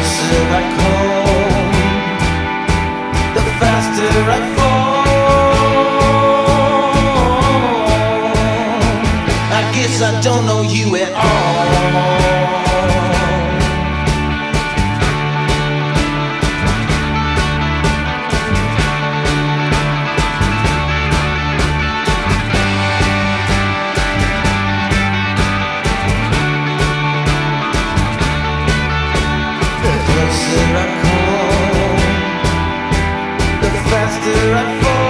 closer I come, the faster I fall. I guess I don't know you at all. The closer I come, the faster I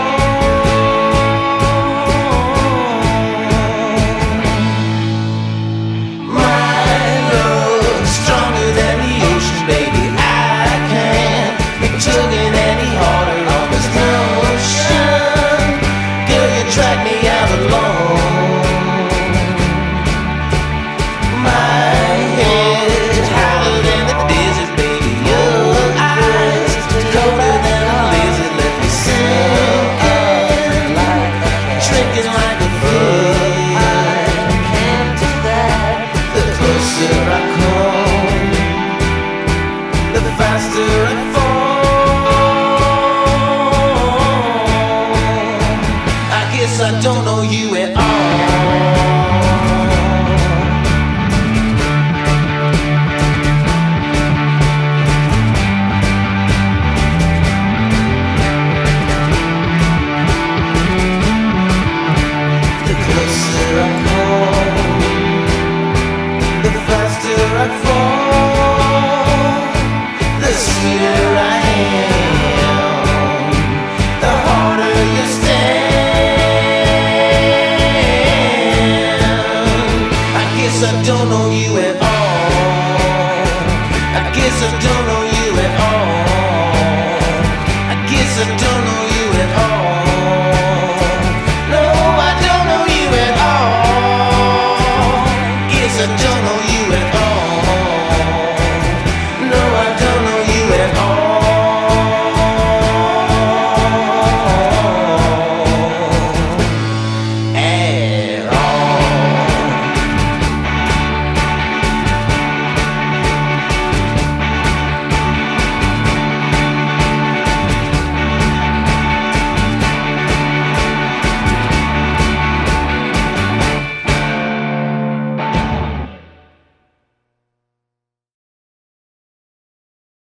fall. My love stronger than the ocean, baby. I can't be tugging any harder on this notion. Girl, you drag me out alone. My head is hotter than the desert, baby. Your eyes colder than a blizzard. Let me sink in, shrinking like a flood. The closer I come, the faster I fall. I guess I don't know you at all. The closer I come, the faster I fall. The sweeter I am, the harder you stand. I guess I don't know you at all. I guess I don't